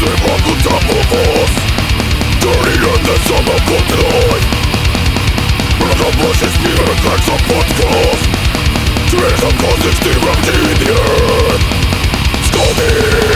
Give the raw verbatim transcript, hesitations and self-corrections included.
live on the top of us, dirty in the summer cold light. Blood of rushes spirit like some podcast. Trails of causing stability in the earth. Scalding